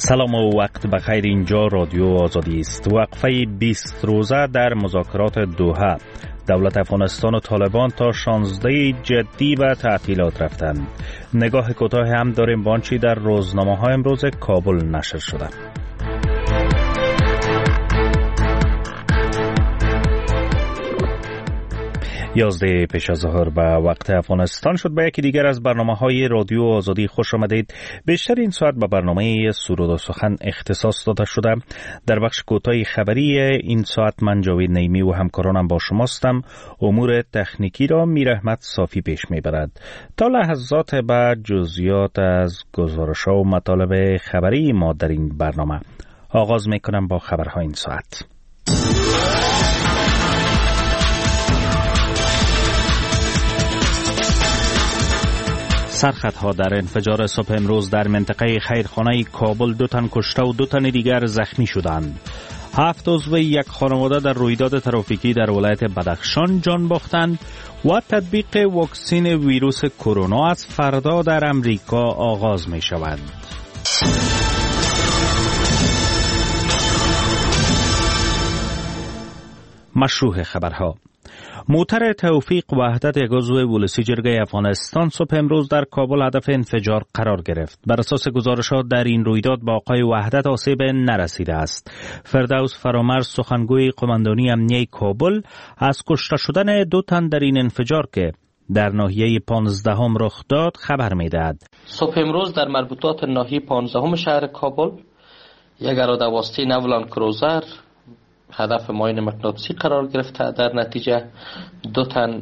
سلام و وقت بخیر. اینجا رادیو آزادی است. وقفه 20 روزه در مذاکرات دوحه. دولت افغانستان و طالبان تا 16 جدی به تعطیلات رفتند. نگاه کوتاه هم داریم به آنچه در روزنامه‌های امروز کابل نشر شده. 11 پیش از ظهر به وقت افغانستان شد. به یکی دیگر از برنامه‌های رادیو آزادی خوش آمدید. بیشتر این ساعت به برنامه سرود و سخن اختصاص داده شده. در بخش کوتاه خبری این ساعت من جاوید نیمی و همکارانم با شماستم. امور تکنیکی را میر احمد صافی پیش میبرد. تا لحظات بعد جزئیات از گزارش‌ها و مطالب خبری ما در این برنامه. آغاز میکنم با خبرهای این ساعت. سرخطها در انفجار صبح امروز در منطقه خیرخانه کابل 2 تن کشته و 2 تن دیگر زخمی شدند. 7 عضو یک خانواده در رویداد ترافیکی در ولایت بدخشان جان باختند و تطبیق واکسن ویروس کرونا از فردا در امریکا آغاز می شود. مشروع خبرها. موتر توفیق وحدت یک عضو ولسی جرگه افغانستان صبح امروز در کابل هدف انفجار قرار گرفت. بر اساس گزارشات در این رویداد با آقای وحدت آسیب نرسیده است. فردوس فرامرز سخنگوی قماندانی امنیه کابل از کشته شدن 2 تن در این انفجار که در ناحیه 15 رخ داد خبر می‌دهد. صبح امروز در مربوطات ناحیه 15 شهر کابل یک اراده واسطه نولان کروزر هدف ماین مغناطیسی قرار گرفته. در نتیجه 2 تن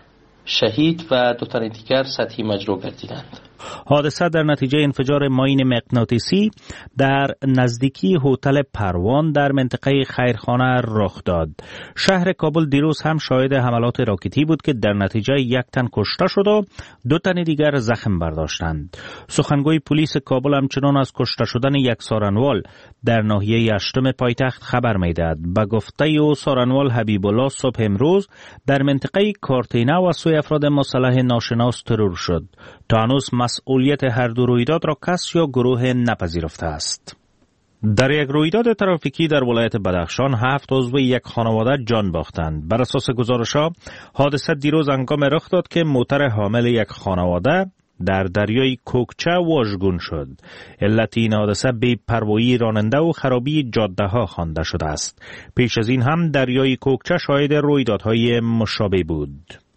شهید و 2 تن دیگر سطحی مجروح گردیدند. حادثه در نتیجه انفجار ماین مغناطیسی در نزدیکی هتل پروان در منطقه خیرخانه رخ داد. شهر کابل دیروز هم شاهد حملات راکتی بود که در نتیجه 1 تن کشته شد و 2 تن دیگر زخم برداشتند. سخنگوی پلیس کابل همچنان از کشته شدن یک سارنوال در ناحیه 8 پایتخت خبر می‌دهد. به گفته او سارنوال حبیب الله صبح امروز در منطقه کارتینه و سوی افراد مسلح ناشناس ترور شد. تا هنوز مسئولیت هر دو رویداد را کس یا گروه نپذیرفته است. در یک رویداد ترافیکی در ولایت بدخشان 7 عضو یک خانواده جان باختند. بر اساس گزارش‌ها حادثه دیروز هنگام رخ داد که موتر حامل یک خانواده در دریای کوکچه واژگون شد. علت این حادثه بی‌پروایی راننده و خرابی جاده‌ها خوانده شده است. پیش از این هم دریای کوکچه شاهد رویدادهای مشابه بود.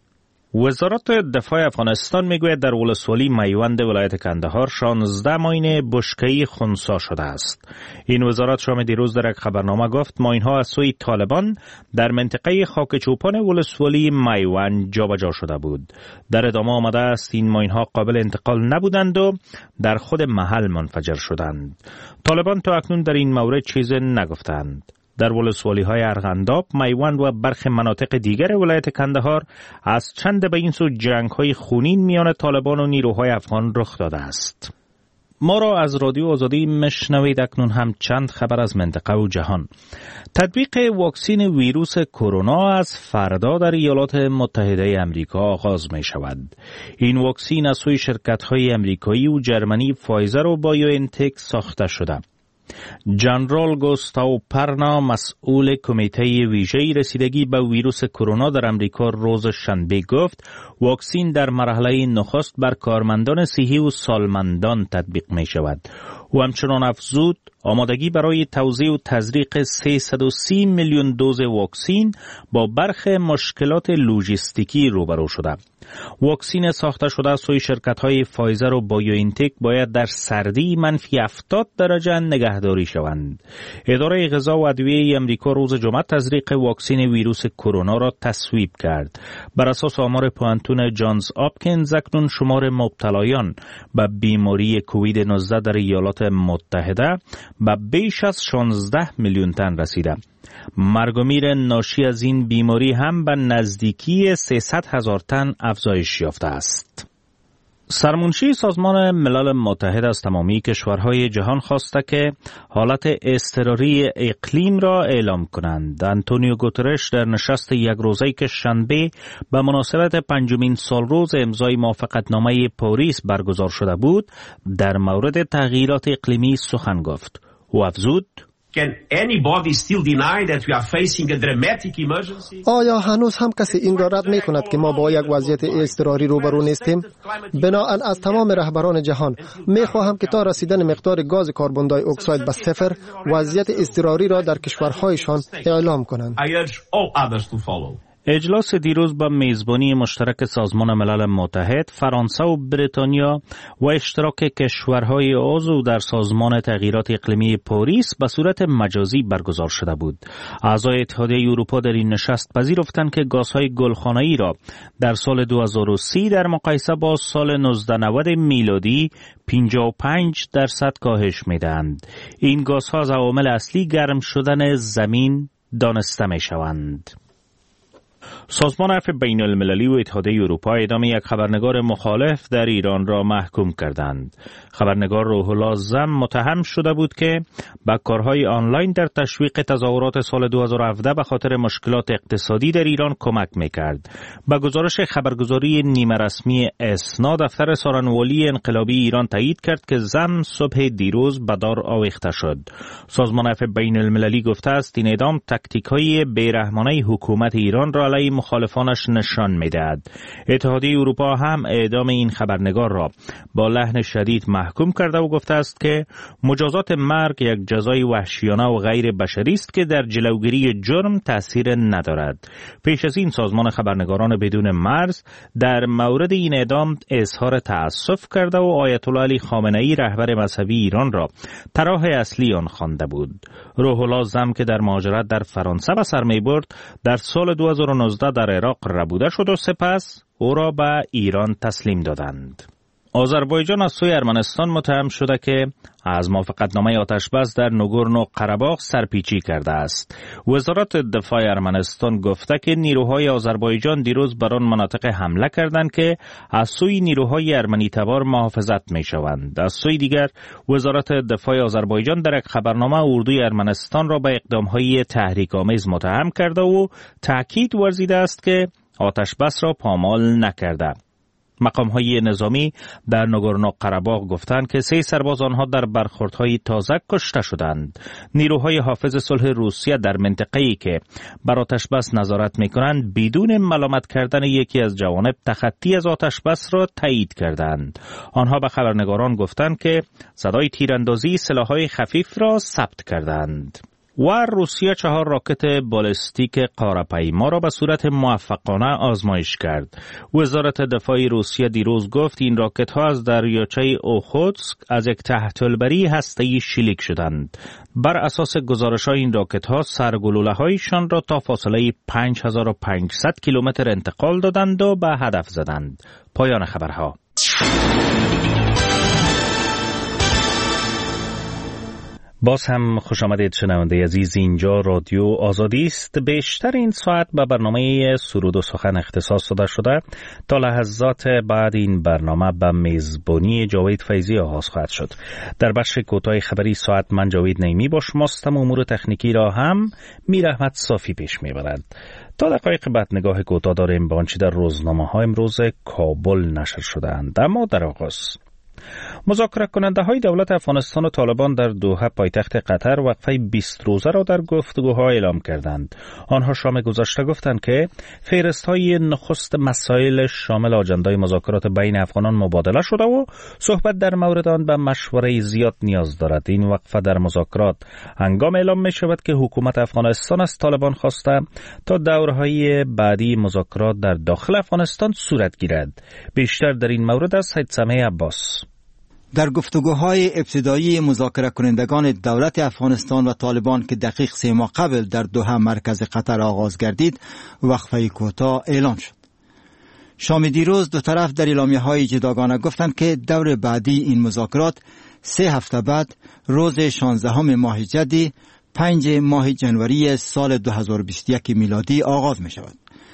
وزارت دفاع افغانستان میگوید در ولسوالی میوند ولایت کندهار 16 ماین بشکه‌ای خنثی شده است. این وزارت شام دیروز در یک خبرنامه گفت ماین‌ها از سوی طالبان در منطقه خاک چوپان ولسوالی میوند جابجا شده بود. در ادامه آمده است این ماین‌ها قابل انتقال نبودند و در خود محل منفجر شدند. طالبان تا اکنون در این مورد چیز نگفتند. در ولسوالی‌های ارغنداب، میوند و برخی مناطق دیگر ولایت کندهار از چند به این سو جنگ‌های خونین میان طالبان و نیروهای افغان رخ داده است. ما را از رادیو آزادی مشنوید. اکنون هم چند خبر از منطقه و جهان. تطبیق واکسن ویروس کرونا از فردا در ایالات متحده آمریکا آغاز می شود. این واکسن از سوی شرکت‌های آمریکایی و جرمنی فایزر و بایوانتک ساخته شده. جنرال گوستاو پرنا مسئول کمیته ویژه رسیدگی به ویروس کرونا در امریکا روز شنبه گفت واکسن در مرحله نخست بر کارمندان صحی و سالمندان تطبیق می شود. و همچنان افزود آمادگی برای توزیع و تزریق 330 میلیون دوز واکسن با برخی مشکلات لوجستیکی روبرو شده. واکسن ساخته شده سوی شرکت‌های فایزر و بایوانتک باید در سردی -70 درجه نگهداری شوند. اداره غذا و ادویه آمریکا روز جمعه تزریق واکسن ویروس کرونا را تصویب کرد. بر اساس آمار پوانتون جانز آپکینز اکنون شمار مبتلایان به بیماری کووید 19 در ایالات متحده به بیش از 16 میلیون تن رسیده. مرگ و میر ناشی از این بیماری هم به نزدیکی 300,000 تن افزایش یافته است. سرمنشی سازمان ملل متحد از تمامی کشورهای جهان خواسته که حالت اضطراری اقلیم را اعلام کنند. آنتونیو گوترش در نشست یک روزه‌ای که شنبه به مناسبت 5مین سالروز امضای موافقتنامه پاریس برگزار شده بود، در مورد تغییرات اقلیمی سخن گفت. او افزود: Can anybody still deny that we are facing a dramatic emergency? آیا هنوز هم کسی این را رد می کند که ما با یک وضعیت اضطراری روبرو نیستیم؟ بنابراین از تمام رهبران جهان می خواهم که تا رسیدن مقدار گاز کربن دی اکساید به صفر وضعیت اضطراری را در کشورهایشان اعلام کنند. I urge all others to follow. اجلاس دیروز با میزبانی مشترک سازمان ملل متحد، فرانسه و بریتانیا و اشتراک کشورهای عضو در سازمان تغییرات اقلیمی پاریس به صورت مجازی برگزار شده بود. اعضای اتحادیه اروپا در این نشست پذیرفتند که گازهای گلخانه‌ای را در سال 2030 در مقایسه با سال 1990 میلادی 55% کاهش می‌دهند. این گازها از عوامل اصلی گرم شدن زمین دانسته می‌شوند. سازمان عفو بین المللی و اتحادیه اروپا اعدام یک خبرنگار مخالف در ایران را محکوم کردند. خبرنگار روح الله زم متهم شده بود که با کارهای آنلاین در تشویق تظاهرات سال 2017 به خاطر مشکلات اقتصادی در ایران کمک میکرد. با گزارش خبرگزاری نیمه رسمی اسنا، دفتر سارنوالی انقلابی ایران تایید کرد که زم صبح دیروز به دار آویخته شد. سازمان عفو بین المللی گفته است این اعدام تاکتیک‌های بیرحمانه حکومت ایران را علیه مخالفانش نشان می‌دهد. اتحادیه اروپا هم اعدام این خبرنگار را با لحن شدید محکوم کرده و گفته است که مجازات مرگ یک جزای وحشیانه و غیر بشری است که در جلوگیری جرم تأثیر ندارد. پیش از این سازمان خبرنگاران بدون مرز در مورد این اعدام اظهار تأسف کرده و آیت الله علی خامنه‌ای رهبر مذهبی ایران را طرح اصلی آن خوانده بود. روح الله زم که در مهاجرت در فرانسه به سر می‌برد، در سال 2019 در عراق ربوده شد و سپس او را به ایران تسلیم دادند. آذربایجان از سوی ارمنستان متهم شده که از موافقتنامه آتشبس در نگورنو قره‌باغ سرپیچی کرده است. وزارت دفاع ارمنستان گفته که نیروهای آذربایجان دیروز بر آن مناطق حمله کردند که از سوی نیروهای ارمنی تبار محافظت می‌شوند. از سوی دیگر وزارت دفاع آذربایجان در یک خبرنامه اردوی ارمنستان را به اقدام‌های تحریک‌آمیز متهم کرده و تأکید ورزیده است که آتشبس را پامال نکرده. مقام‌های نظامی در نگورنو قره‌باغ گفتند که 3 سرباز آنها در برخوردهای تازه کشته شدند. نیروهای حافظ صلح روسیه در منطقه‌ای که بر آتشبس نظارت می‌کنند بدون ملامت کردن یکی از جوانب تخطی از آتشبس را تایید کردند. آنها به خبرنگاران گفتند که صدای تیراندازی سلاح‌های خفیف را ثبت کردند. و روسیه 4 راکت بالستیک قاره‌پیما را به صورت موفقانه آزمایش کرد. وزارت دفاع روسیه دیروز گفت این راکت ها از دریاچه اوخوتسک از یک تحت‌البری هسته‌ای شلیک شدند. بر اساس گزارش‌های این راکت ها سرگلوله‌هایشان را تا فاصله 5500 کیلومتر انتقال دادند و به هدف زدند. پایان خبرها. باز هم خوش آمدید شنونده عزیز، اینجا رادیو آزادی است. بیشتر این ساعت به برنامه سرود و سخن اختصاص داده شده. تا لحظات بعد این برنامه به میزبانی جاوید فیضی آغاز خواهد شد. در بخش کوتاه خبری ساعت من جاوید نیمی با شماستم. امور تکنیکی را هم میر احمد صافی پیش میبرد. تا دقایق بعد نگاه کوتاه داریم به آنچه در روزنامه‌های امروز کابل نشر شده‌اند. اما در آغاز مذاکره کننده های دولت افغانستان و طالبان در دوحه پایتخت قطر وقفه 20 روزه را در گفتگوها اعلام کردند. آنها شام گذشته گفتند که فهرست های نخست مسائل شامل آجندای مذاکرات بین افغانان مبادله شده و صحبت در مورد آن به مشوره زیاد نیاز دارد. این وقفه در مذاکرات هنگام اعلام می شود که حکومت افغانستان از طالبان خواسته تا دورهای بعدی مذاکرات در داخل افغانستان صورت گیرد. بیشتر در این مورد از سید سمیع عباس. در گفتگوهای ابتدایی مذاکره کنندگان دولت افغانستان و طالبان که دقیق 3 ماه قبل در دوحه مرکز قطر آغاز گردید، وقفه کوتاه اعلان شد. شام دیروز دو طرف در اعلامیه‌های جداگانه گفتند که دور بعدی این مذاکرات 3 هفته بعد روز 16 ماه جدی 5 ماه جنوری سال 2021 میلادی آغاز می شود.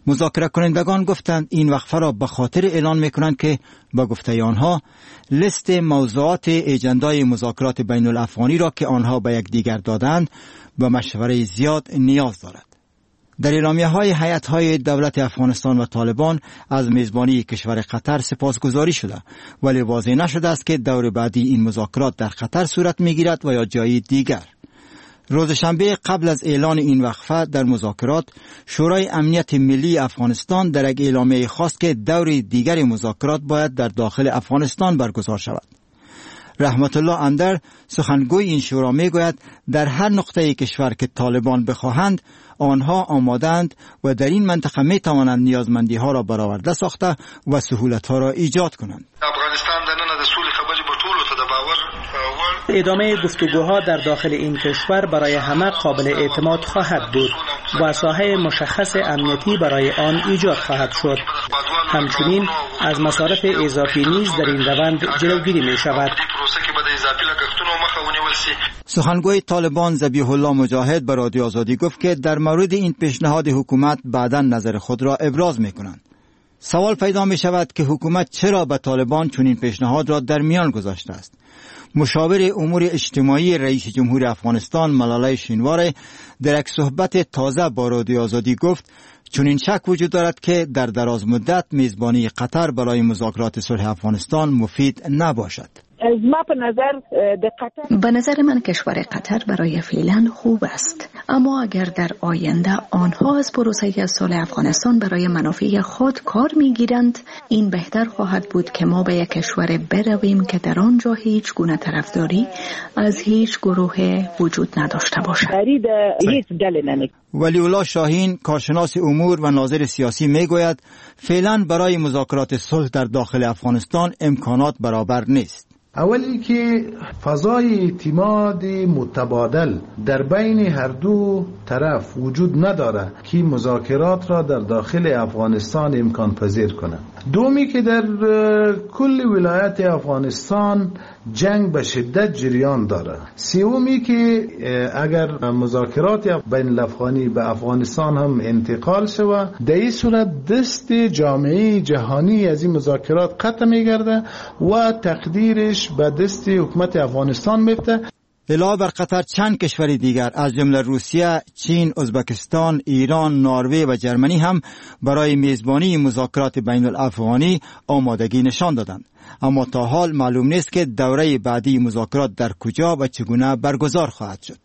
مذاکره کنندگان گفتند این وقفه را به خاطر اعلان میکنند که با گفته آنها لیست موضوعات اجندای مذاکرات بین الافغانی را که آنها به یکدیگر دادند به مشوره زیاد نیاز دارد. در اعلامیه‌های هیئت‌های دولت افغانستان و طالبان از میزبانی کشور قطر سپاسگزاری شده، ولی واضح نشده است که دور بعدی این مذاکرات در قطر صورت می‌گیرد و یا جای دیگر. روز شنبه قبل از اعلان این وقفه در مذاکرات، شورای امنیت ملی افغانستان در یک اعلامیه خواست که دور دیگر مذاکرات باید در داخل افغانستان برگزار شود. رحمت الله اندر، سخنگوی این شورا، میگوید در هر نقطه کشور که طالبان بخواهند آنها آمادند و در این منطقه می توانند نیازمندی ها را برآورده ساخته و سهولت ها را ایجاد کنند. ادامه گفتگوها در داخل این کشور برای همه قابل اعتماد خواهد بود و ساحه مشخص امنیتی برای آن ایجاد خواهد شد. همچنین از مصارف اضافی نیز در این روند جلوگیری می شود. سخنگوی طالبان ذبیح الله مجاهد به رادیو آزادی گفت که در مورد این پیشنهاد حکومت بعداً نظر خود را ابراز می کنند. سوال پیدا می شود که حکومت چرا به طالبان چنین پیشنهاد را در میان گذاشته است. مشاور امور اجتماعی رئیس جمهور افغانستان ملاله شینواره در یک صحبت تازه با رادیو آزادی گفت چنین شک وجود دارد که در دراز مدت میزبانی قطر برای مذاکرات صلح افغانستان مفید نباشد. به نظر من کشور قطر برای فعلا خوب است، اما اگر در آینده آنها از پروسه صلح افغانستان برای منافع خود کار میگیرند، این بهتر خواهد بود که ما به یک کشور برویم که در آنجا هیچ گونه طرفداری از هیچ گروه وجود نداشته باشد. ولی الله شاهین، کارشناس امور و ناظر سیاسی، میگوید فعلا برای مذاکرات صلح در داخل افغانستان امکانات برابر نیست. اولی که فضای اعتماد متبادل در بین هر دو طرف وجود نداره که مذاکرات را در داخل افغانستان امکان پذیر کنه. دومی که در کل ولایت افغانستان جنگ به شدت جریان داره. سومی که اگر مذاکرات بین الافغانی به افغانستان هم انتقال شود، در این صورت دست جامعه جهانی از این مذاکرات قطع میگرده و تقدیرش به دست حکومت افغانستان میفته. علاوه بر قطر چند کشور دیگر از جمله روسیه، چین، ازبکستان، ایران، نروژ و جرمنی هم برای میزبانی مذاکرات بین الافغانی آمادگی نشان دادند. اما تا حال معلوم نیست که دوره بعدی مذاکرات در کجا و چگونه برگزار خواهد شد.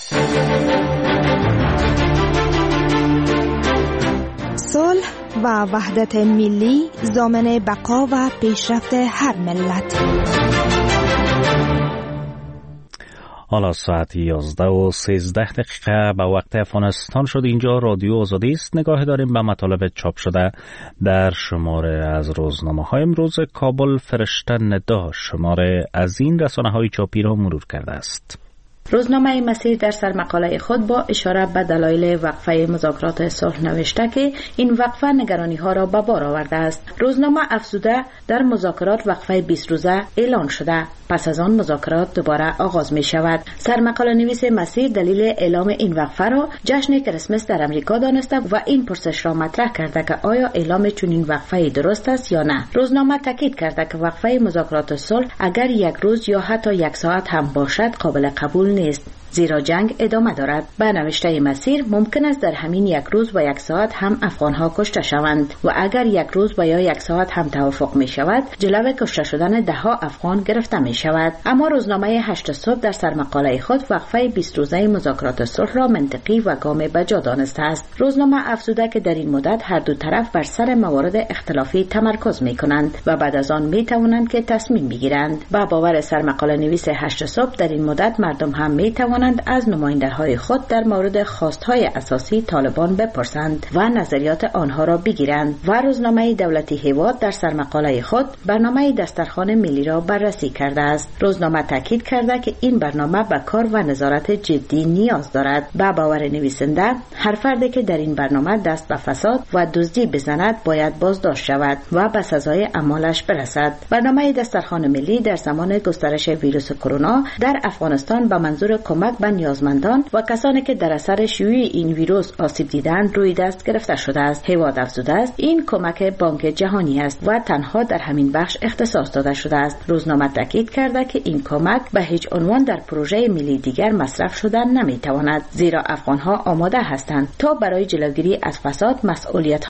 صلح و وحدت ملی ضامن بقا و پیشرفت هر ملت. حالا ساعت 11:13 به وقت افغانستان شد. اینجا رادیو آزادی است. نگاه داریم به مطالب چاپ شده در شماره از روزنامه های امروز. کابل فرشته ندا شماره از این رسانه های چاپی را مرور کرده است. روزنامه مسیر در سرمقاله خود با اشاره به دلایل وقفه مذاکرات صلح نوشته که این وقفه نگرانی ها را به بار آورده است. روزنامه افزوده در مذاکرات وقفه 20 روزه اعلان شده، پس از آن مذاکرات دوباره آغاز می شود. سرمقاله نویس مسیر دلیل اعلام این وقفه را جشن کریسمس در امریکا دانسته و این پرسش را مطرح کرده که آیا اعلام چنین وقفه درست است یا نه. روزنامه تاکید کرده که وقفه مذاکرات صلح اگر یک روز یا حتی یک ساعت هم باشد قابل قبول نیست، زیرا جنگ ادامه دارد. به نوشته مسیر ممکن است در همین یک روز و یک ساعت هم افغانها کشته شوند و اگر یک روز و یا یک ساعت هم توافق می شود جلوی کشته شدن دهها افغان گرفته می شود. اما روزنامه 8 صبح در سرمقاله خود وقفه 20 روزه مذاکرات صلح را منطقی و گام بجا دانسته است. روزنامه افزوده که در این مدت هر دو طرف بر سر موارد اختلافی تمرکز می کنند و بعد از آن می توانند که تصمیم بگیرند. با باور سرمقاله نویس 8 صبح در این مدت مردم هم می توانند از نماینده‌های خود در مورد خواستهای اساسی طالبان بپرسند و نظریات آنها را بگیرند. و روزنامه دولتی هیواد در سرمقاله خود برنامه دسترخوان ملی را بررسی کرده است. روزنامه تاکید کرده که این برنامه به کار و نظارت جدی نیاز دارد. با باور نویسنده هر فردی که در این برنامه دست به فساد و دزدی بزند باید بازداشت شود و به سزای اعمالش برسد. برنامه دسترخوان ملی در زمان گسترش ویروس کرونا در افغانستان به منظور کمک کمک به نیازمندان و کسانی که در اثر شیوع این ویروس آسیب دیدند روی دست گرفته شده است. هیواد افزوده است این کمک بانک جهانی است و تنها در همین بخش اختصاص داده شده است. روزنامه تاکید کرده که این کمک به هیچ عنوان در پروژه ملی دیگر مصرف شدن نمیتواند، زیرا افغانها آماده هستند تا برای جلوگیری از فساد مسئولیت